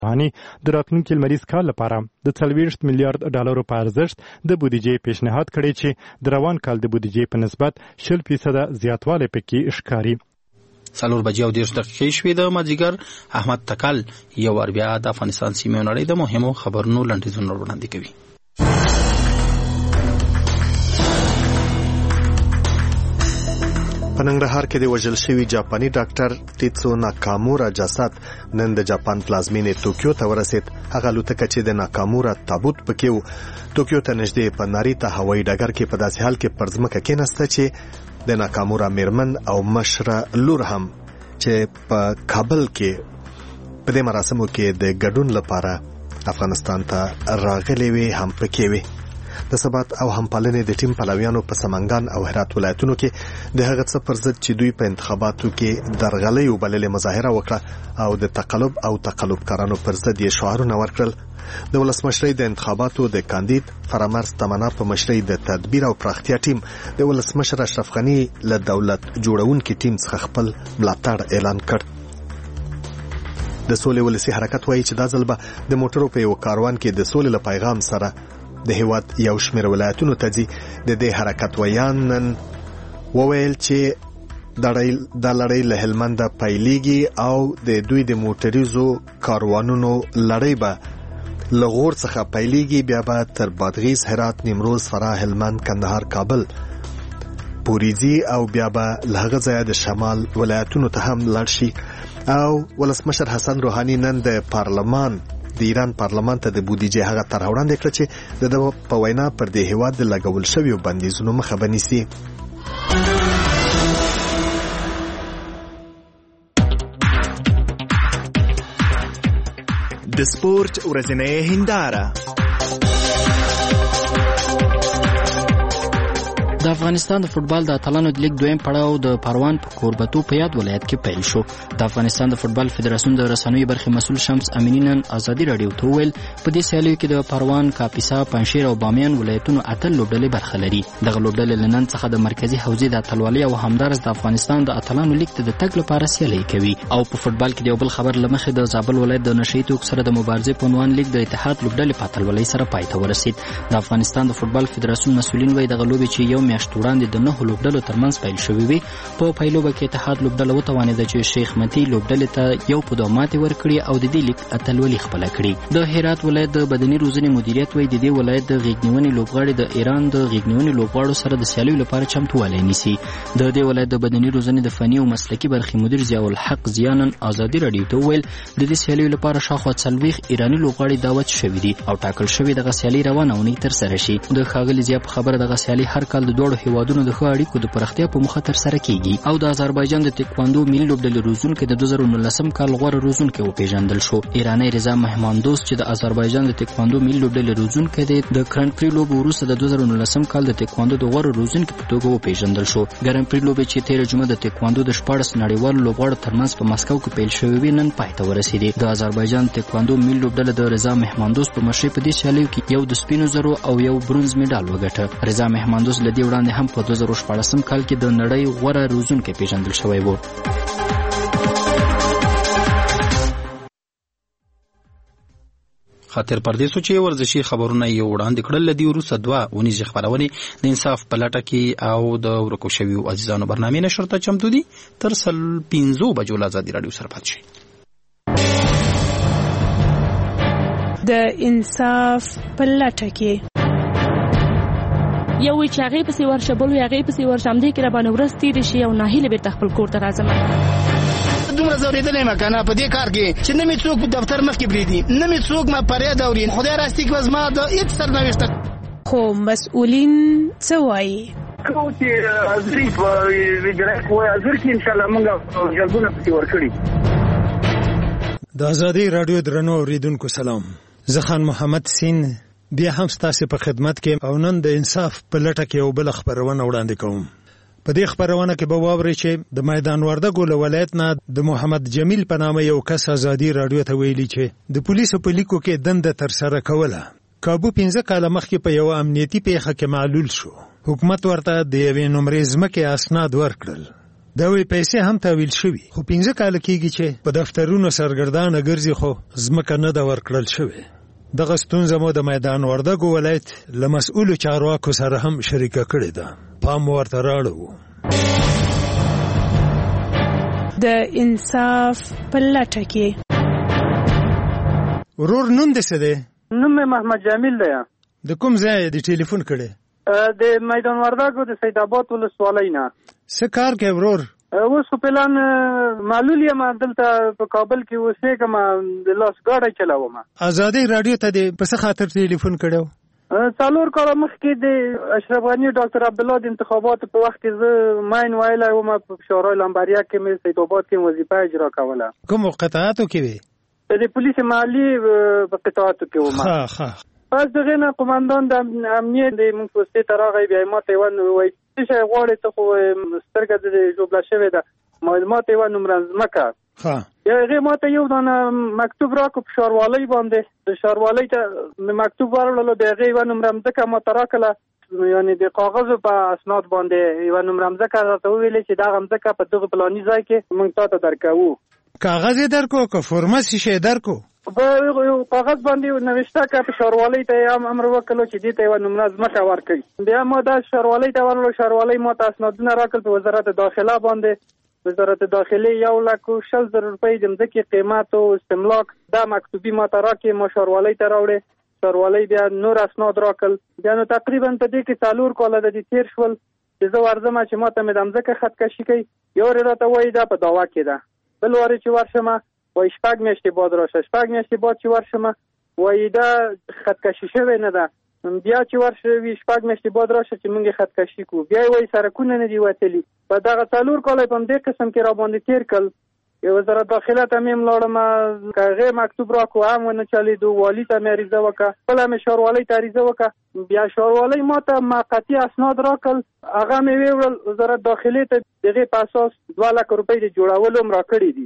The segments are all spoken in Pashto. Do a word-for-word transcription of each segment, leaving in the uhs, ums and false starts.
روحاني د راتلونکي لمریز کال لپاره د څلوېښت میلیارډ ډالرو په ارزښت د بودیجې پیشنهاد کړی چې د روان کال د بودیجې په نسبت شل فیصده زیاتوالی پکې ښکاري. څلور بجې او دېرش دقیقې شوې د مازدیګر. احمد تکل یو وار بیا د افغانستان سیمې او نړۍ د مهمو خبرونو لنډیزونه وړاندې کوي. په ننګرهار کې د وژل شوي جاپاني ډاکټر تیتسو ناکامورا جسد نن د جاپان پلازمینې توکیو ته ورسید. هغه الوتکه چې د ناکامورا تابوت پکې و توکیو ته نږدې په ناریتا هوایي ډګر کې په داسې حال کې پر ځمکه کېناسته چې د ناکامورا میرمن او مشره لور هم چې په کابل کې په دې مراسمو کې د ګډون لپاره افغانستان ته راغلي وي هم پکې وي. د ثبات او همپالنې د ټیم پلویانو په سمنګان او هرات ولایتونو کې د هغه څه پر ضد چې دوی په انتخاباتو کې درغلۍ وبللې مظاهره وکړه او د تقلب او تقلبکارانو پر ضد یې شعارونه ورکړل. د ولسمشرۍ د انتخاباتو د کاندید فرامرز تمنا په مشرۍ د تدبیر او پراختیا ټیم د ولسمشر اشرف غنی له دولت جوړونکي ټیم څخه خپل ملاتړ اعلان کړ. د سولې ولسي حرکت وایي چې دا ځل به د موټرو په یو کاروان کې د سولې له پیغام سره د هیواد یو شمېر ولایتونو ته ځي. د دې حرکت ویان نن وویل چې دا لړۍ له هلمنده پیلېږي او د دوی د موټریزو کاروانونو لړۍ به له غور څخه پیلېږي، بیا به تر بادغیس، هرات، نیمروز، فراه، هلمند، کندهار، کابل پورې ځي او بیا به له هغه ځایه د شمال ولایتونو ته هم لاړ شي. او ولسمشر حسن روحاني نن د پارلمان د ایران پارلمان ته د بودیجې هغه طرح وړاندې کړه چې د دغه په وینا پر دې هیواد د لګول شویو بندیزونو مخه به نیسي. د سپورت ورځنۍ هنداره. د افغانستان د فوتبال د اتلانو د لیګ دویم پړاو د پروان په کوربتو په یاد ولایت کې پیل شو. د افغانستان د فوتبال فدراسیون د رسنیو برخې مسؤل شمس امینی نن ازادي رادیو ته وویل په دې سیالیو کې د پروان، کاپیسا، پنجشیر او بامیان ولایتونو اتل لوبډلې برخه لري. دغه لوبډلې له نن څخه د مرکزی حوزې د اتلوالۍ او همدارس د افغانستان د اتلانو لیګ ته د تګ لپاره سیالي کوي. او په فوتبال کې د یو بل خبر لمخې د زابل ولایت د نشئی توکو سره د مبارزې په عنوان لیګ د اتحاد لوبډلې په اتلوالۍ سره پای ته ورسید. د افغانستان د فوتبال فدراسیون مسؤلین وایي دغه لوبې چې یو میاشت وړاندې د نهو لوبډلو ترمنځ پیل شوې وي په پیلوبه کې اتحاد لوبډله وتوانېده چې شیخ متی لوبډلې ته یو په دوه ماتې ورکړي او د دې لیګ اتلولي خپله کړي. د هرات ولایت د بدني روزنې مدیریت وایي د دې ولایت د غېږنیونې لوبغاړي د ایران د غېږنیونې لوبغاړو سره د سیالیو لپاره چمتووالی نیسي. د دې ولایت د بدني روزنې د فني او مسلکي برخې مدیر ضیاء الحق ضیانن ازادي رادیو ته وویل د دې سیالیو لپاره شاوخوا څلوېښت ایراني لوبغاړي دعوت شوي دي او ټاکل شوي دغه سیالي روانه اونۍ ترسره شي. د ښاغلي ضیاء په خبره دغه سیالي هر کال د دواړو هیوادونو د ښه اړیکو د پراختیا په موخه ترسره کیږي. او د آذربایجان د تکواندو ملي لوبډلې روزونکي د دوه زره نولسم کال غوره روزونکي وپیژندل شو. ایرانی رضا مهماندوست چې د آذربایجان د تکواندو ملي لوبډلې روزونکي دی د ګران پری لوب وروسته د دوه زره نولسم کال د تکواندو د غوره روزونکي په توګه وپیژندل شو. ګران پری لوب چې تیر جمعه د تکواندو د شپاړس نړیوالو لوبغاړو ترمنځ په مسکو کې پیل شوی و نن پای ته ورسېدی. د آذربایجان تکواندو ملي لوبډلې د رضا مهماندوست په مشرۍ په دې سیالیو کې یو د سپینو زرو او یو برونز میډال وګټه. رضا مهماندوست له دې وړاندې هم په دوه زره شپاړسم کال کې د نړۍ غوره روزونکي پیژندل شوی و. خاطر پردیسو چې ورزشي خبرونه یې وړاندې کړل. لدی وروسته دوه ونیزې خبرونه د انصاف په لټه کې او د ورکو شویو عزیزانو برنامې نشر ته چمتو دي. تر سل پنځو بجو له ازادي رادیو سره پاتې شئ. د انصاف په لټه کې یو چې هغه په سی ورشه بل هغه په سی ورشه هم دې کې را باندې ورستې رشي او ناهیله به تخپل کور ته راځم. دومره زوریدلې مکنه په دې کار کې چې نه می څوک په دفتر مخ کې بریدي، نه می څوک ما پرې دوري. خدای راستي کې وزما د هیڅ سرنوشت خو مسؤلین څه وایي؟ کو چې ازری په ویډرک وای ازر کې ان شاء الله موږ جلبونه پکې ورکړي. د ازادي رادیو درنو اوریدونکو سلام. زه خان محمد سین بیا هم ستاسو په خدمت کې او نن د انصاف په لټه کې یو بل خبرونه وړاندې کوم. په دې خبرونه کې به واورئ چې د میدان وردګو له ولایت نه د محمد جمیل په نامه یو کس ازادي رادیو ته ویلي چې د پولیسو په لیکو کې دنده ترسره کوله. کابو پنځه کاله مخکې په یو امنیتي پیښه کې معلول شو. حکومت ورته د یوې نمرې ځمکې اسناد ورکړل. دا وی پیسې هم تحویل شوي، خو پنځه کاله کېږي چې په دفترونو سرګردانه ګرځي، خو ځمکه نه ده ورکړل شوې. دغه ستونزه مو د میدان وردګو ولایت له مسؤلو چارواکو سره هم شریکه کړې ده. پام ورته راړو. د انصاف په لټه کې. ورور نوم دې څه دی؟ نوم مې محمد جمیل دی. د کوم ځای دې ټلیفون کړی؟ د میدان وردګو د سید آباد ولسوالۍ نه. څه کار کوې ورور؟ اوس خو پلان معلول یم، دلته په کابل کې اوسېږم، د لاس ګاډی چلوم. ازادۍ راډیو ته دې په څه خاطر ټلیفون کړی و؟ څلور کاله مخکې د اشرف غني ډاکټر عبدالله د انتخاباتو په وخت کې زه ماین ویلی وم، په شورای لمبریا کې مې سید آباد کې وظیفه اجرا کوله. کومو قطاعاتو کې وې؟ د پولیس محلي په قطاعاتو کې وم. ښه ښه. پس دغه نه قومندان د امنیت د موږ پوسټې ته راغی، بیا ما ته یې وویل څه شی غواړې ته، خو سترګه دې ژوبله شوې ده، ما ته یې ونومره ځمکه. بیا هغې ما ته یو دانه مکتوب راکړو په ښاروالۍ باندې، د ښاروالۍ ته مې مکتوب ورولو، بیا هغې یوه نومره مځکه ما ته راکړله، یعنې د کاغذو په اسناد باندې یوه نومره مځکه راته وویلې چې دغه مځکه په دغه فلاني ځای کې موږ تا ته درکوو. کاغذ یې درکو که فورمه شی درکو؟ په کاغذ باندې نوشته که په ښاروالۍ ته یې امر وکړو چې دې ته یوه نومره ځمکه ورکړي. بیا ما دا ښاروالۍ ته ورغلو، ښاروالۍ ما ته اسنادونه راکړل په وزارت داخله باندې. وزارت داخلې یو لک و شل زره روپۍ د مځکې قیمت او استملاک دا مکتوبي ما ته راکړې، ما ښاروالۍ ته راوړې. ښاروالۍ بیا نور اسناد راکړل. بیا نو تقریبا په دې کې څلور کاله د دې تېر شول چې زه ورځم چې ما ته مې د مځکه خطکشي کوي. یو وارې راته وایي دا په دعوا کې ده، بل وارې چې ورشم وایي شپږ میاشتې بعد راشه، شپږ میاشتې بعد چې ورشم وایي دا خطکشي شوې نه ده، بیا چې ورشوي شپږ میاشتې بعد راشه چې موږ یې خطکشي کوو. بیا یې وایي سړکونه نه دي وتلي. په دغه څلور کاله په همدې قسم کې راباندې تېر کړل. یو وزارت داخله ته مې لاړم، که هغې مکتوب راکړو هم ونه چلېدو، والي ته مې عریضه وکړه، خپله مې ښاروالۍ ته عریضه وکړه. بیا ښاروالۍ ما ته موقتي اسناد راکړل، هغه مې ویوړل وزارت داخلې ته، د هغې په اساس دوه لکه روپۍ د جوړولو هم راکړي دي.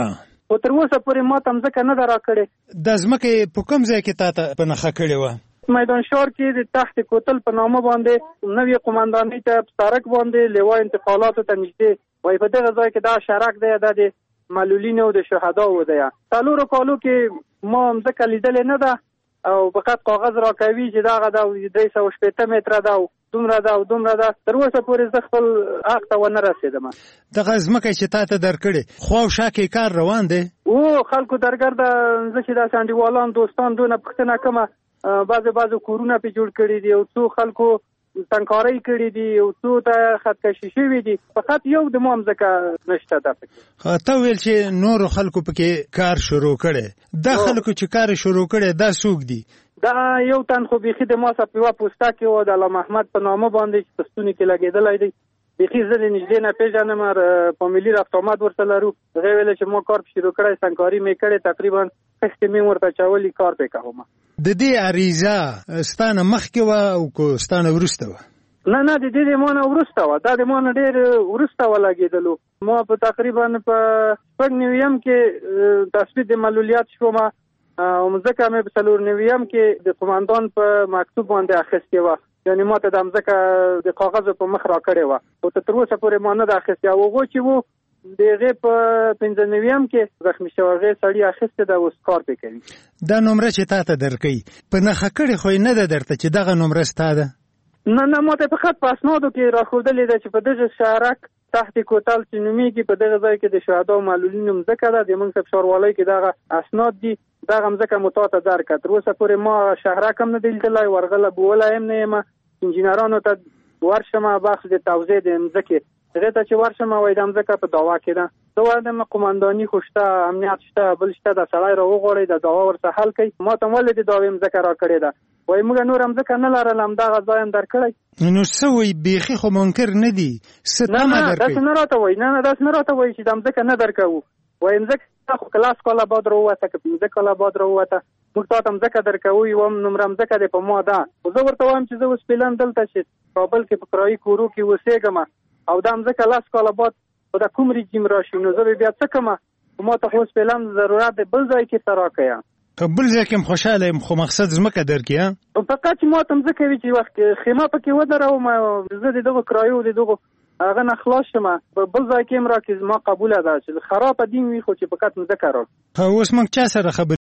خو تر اوسه پورې ما ته مځکه نه ده راکړې. دا ځمکه په کوم ځای کې تا ته په نښه کړې وه؟ میدان ښار کې د تحت کوتل په نامه باندې نوې قومندانۍ ته په سړک باندې لیوا انتقالاتو ته نږدې، وایي په دغه ځای کې دا شرک دی، دا د معلولینو او د شهداو دی. څلورو کالو کې ما مځکه لیدلې نه ده، او فقط کاغذ راکوي چې دغه ده درې سوه شپېته متره ده او دومره ده او دومره ده. تر اوسه پورې زه خپل حق ته ونه رسېدم. دغه ځمکه چې تا ته درکړې خوا او شا کې کار روان دی؟ او خلکو درګرده زه چې داسې انډیوالان دوستان دونه پوښتنه کومه، بعضې بعضې کورونه پرې جوړ کړي دي، او څو خلکو تنګکارۍ کړي دي، او څو ته خطکشي شوي دي، فقط یو د ما مځکه نشته ده پکې. ته ویل چې نورو خلکو پکې کار شروع کړی، دا خلکو چې کار شروع کړی دا څوک دي؟ دا یو تن خو بیخي د ما څخه په یوه پوسته کې و، د علامه احمد په نامه باندې چې په ستوني کې لګېدلی دی. بیخي زه د نږدې نه پېژنم، فامیلي ربط آمد ورته لرو. هغې ویلې چې ما کار شروع کړی، سنګکاري مې کړې، تقریبا کښتې مې ورته اچولي، کار پې کوم. د دې عریضه ستانه مخکې وه او که ستانه وروسته وه؟ نه نه، د دې د ما نه وروسته وه، دا د ما نه ډېر وروسته ولګېدلو. ما په تقریبا په شپږ نویم کې تثبیت د معلولیت شوم، او مځکه مې په څلور نویم کې د قومندان په مکتوب باندې اخیستې وه، یعنې ما ته د مځکه د کاغذو په مخ راکړې وه، او تر اوسه پورې ما نه ده اخیستې. او هغوی چې وو د هغې په پنځه نویم کې زخمي شوی، هغې سړي اخیستې ده، اوس کار پرې کوي. دا نمره چې تا ته درکوي په نښه کړې خو یې نه ده درته چې دغه نمره ستا ده؟ نه نه، ما ته فقط په اسنادو کې راښودلې ده چې په دغه شهرک تحت کوتل چې نومېږي، په دغه ځای کې د شهداو معلولینو مځکه ده، د موږ په ښاروالۍ کې دغه اسناد دي، دغه مځکه مو تا ته درکړه. تر اوسه پورې ما شهرک هم نه دی لیدلی، ورغله بولی هم نه یم، انجینرانو ته ورشم بخش د توزیع د مځکې، هغې ته چې ورشم وایي دا مځکه په دعوا کې ده. زه وایم قومنداني خو شته، امنیت شته، بل شته، دا سړی را وغواړئ، دا دعوا ورڅخه حل کوي. ما ته ولې د دعوې مځکه راکړې ده؟ وایي موږ نور مځکه نه لرله، همدغه ځای هم درکړی. نو څه وایي؟ بیخي خو منکر نه دي، څه تمه درکوي؟ داسې نه راته وایي، نه نه داسې نه راته وایي چې دا مځکه نه درکوو. وایي مځکه خو که لس کاله بعد راووته، که پنځه کاله بعد راووته، موږ تا ته مځکه درکوو، یوه نومره مځکه دی په ما ده. خو زه ورته وایم چې زه اوس فعلا دلته چې کابل کې په کرایي کورو کې اوسېږم، او دا مځکه لس کاله بعد خو د کوم رژیم راشي، نو زه به بیا څه کوم؟ ما ته خو اوس فعلا ضرورت دی بل ځای کې څه راکړه. که بل ځای کې هم خوشحاله یم، خو مقصد ځمکه درکړي. فقط چې ما ته مځکه وي چې وخت خیمه پکې ودروم، زه د دغو کرایو د دغو هغه نه خلاص شمه په بل ځای کې هم راکې زما قبوله ده چې خرابه دین وي خو چې فقط مځکه راکړي. اوس موږ چا سره خبرې